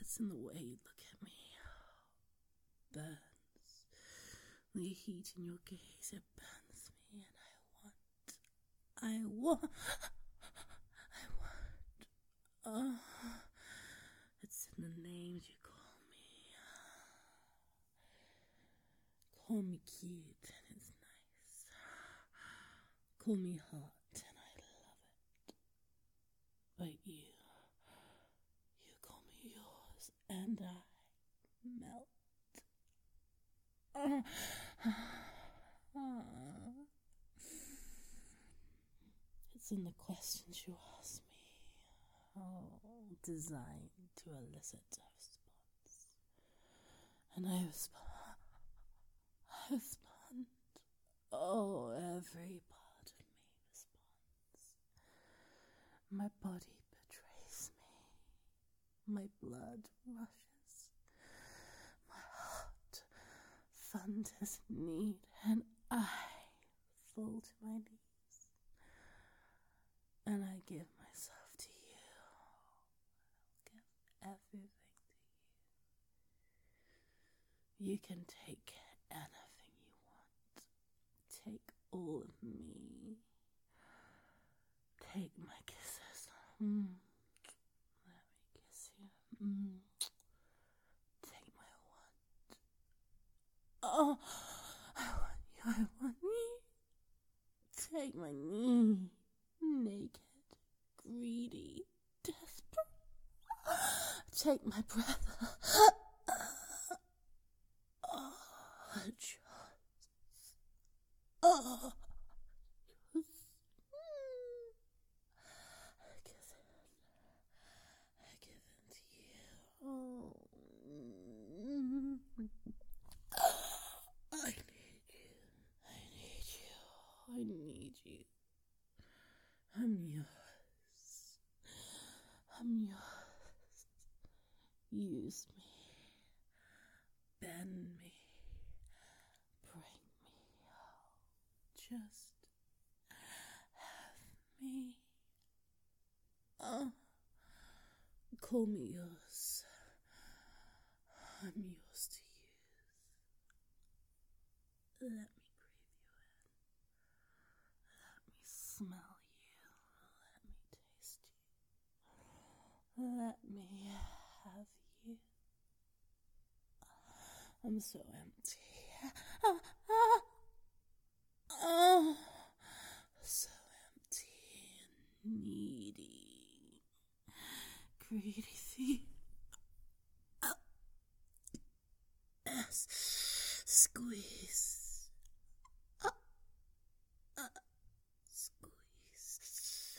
It's in the way you look at me. Burns. The heat in your gaze, it burns me, and I want. It's in the names you call me. Call me cute, and it's nice. Call me hot, and I love it. But you call me yours, and I melt. It's in the questions you ask me, designed to elicit a response. And I respond. Oh, every part of me responds. My body betrays me. My blood rushes. My heart thunders need, and I fall to my knees. And I give myself to you. I'll give everything to you. You can take anything you want. Take all of me. Take my kisses. Let me kiss you. Take my want. Oh, I want you. Take my knee. Naked, greedy, desperate. Take my breath. Just. I give in to you. I need you. I'm yours. Use me. Bend me. Bring me out. Just have me. Call me yours. I'm yours to use. Let me breathe you in. Let me smell you. Let me taste you. Let me have you. I'm so empty. So empty and needy. Greedy thief. Yes. Squeeze. Squeeze.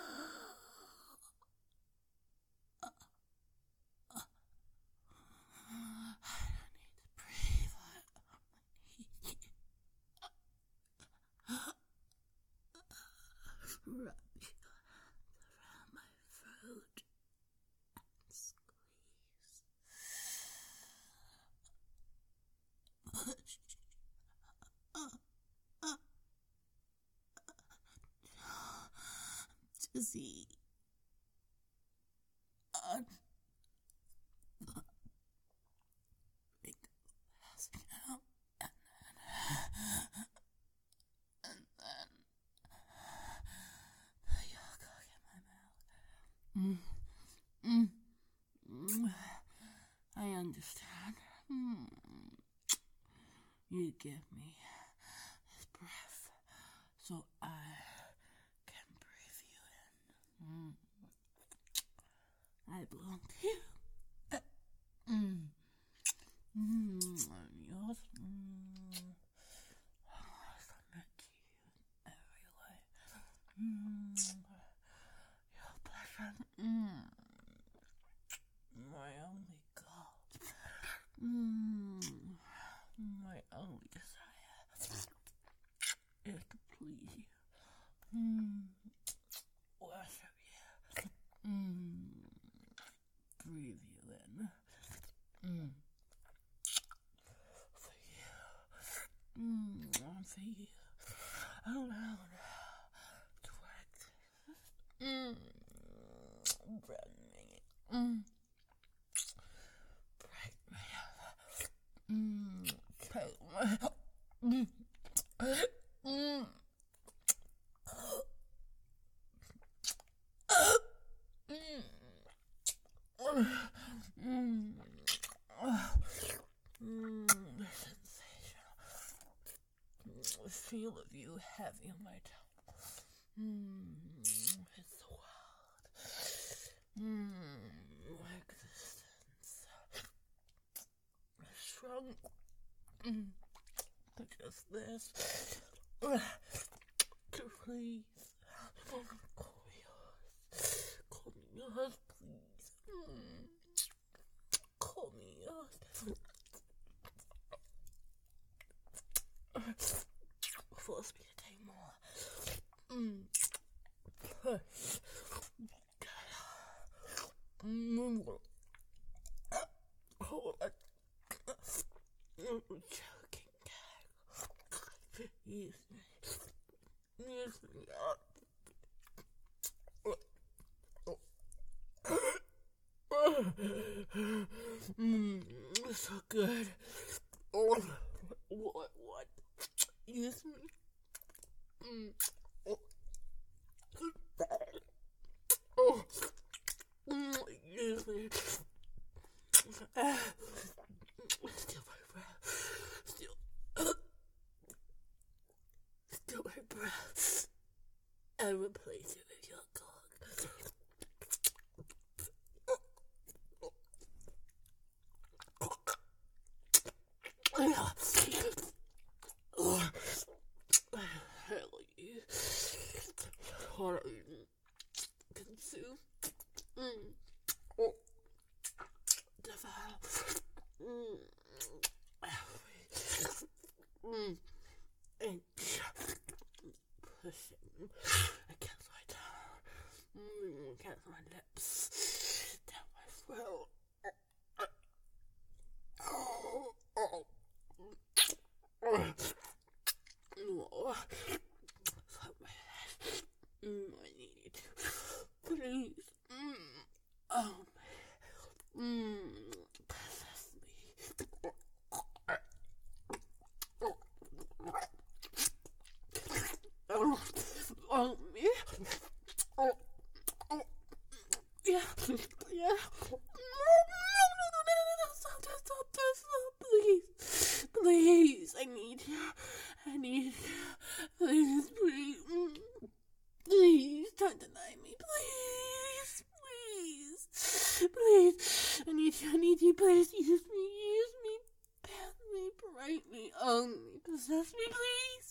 Wrap you around my throat and squeeze. Push. Dizzy. Passing out, and then you're cooking my mouth. I understand. You give me this breath so I can breathe you in. I belong to you. I'm yours. I submit to you in every way. Your pleasure. My only goal. My only desire is to please you. Worship you. Breathe you in. For you. Alone. Direct. Branding. The feel of you heavy on my tongue. It's wild. My existence. Shrunk to just this. To please. Call me yours. Call me yours, please. Call me yours. Force me to take more. Push. Hold on. Choking gag. Use me. Use me up. So good. What? Use me. Use me. Still my breath. Still my breath. And replace it with your cock. Hell you. What are you? Consume. Devour. And pushing against my tongue, against my lips, down my throat. Fuck my head. I need you to. Please. Possess me. Me. Yeah. Stop, please. I need you. Please, don't deny me. Please. I need you. Please, use me, bend me, break me, own me, possess me, please.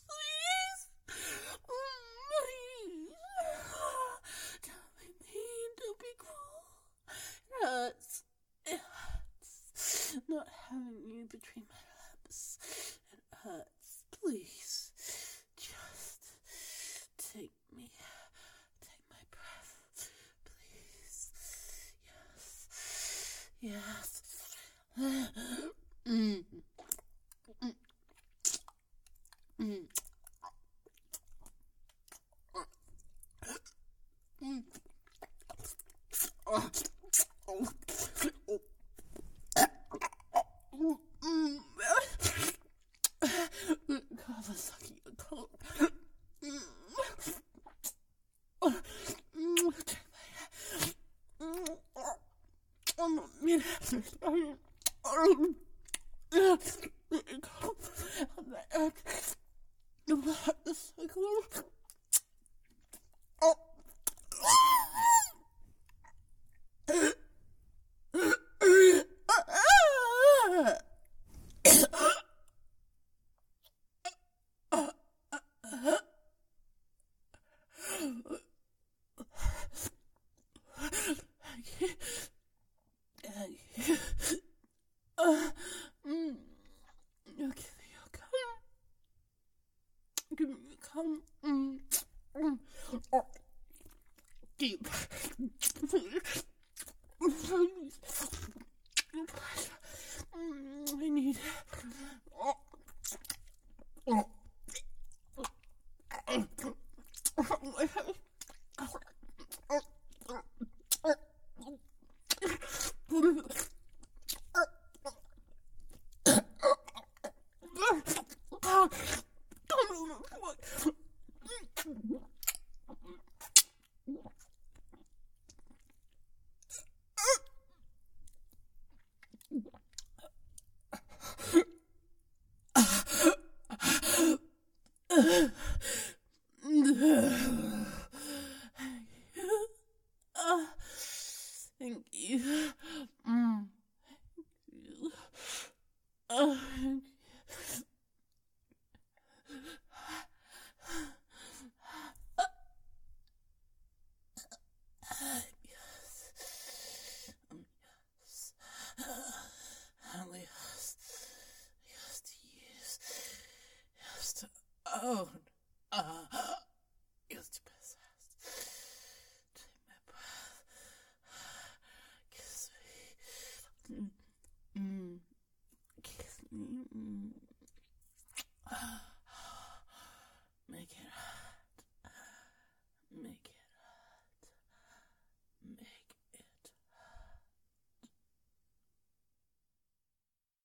Don't be mean, don't be cruel. It hurts. Not having you between my lips. It hurts. Please, just take me. Take my breath. Please. Yes. Deep. Please. I need. alone. You're too fast. Take my breath. Kiss me. Kiss me.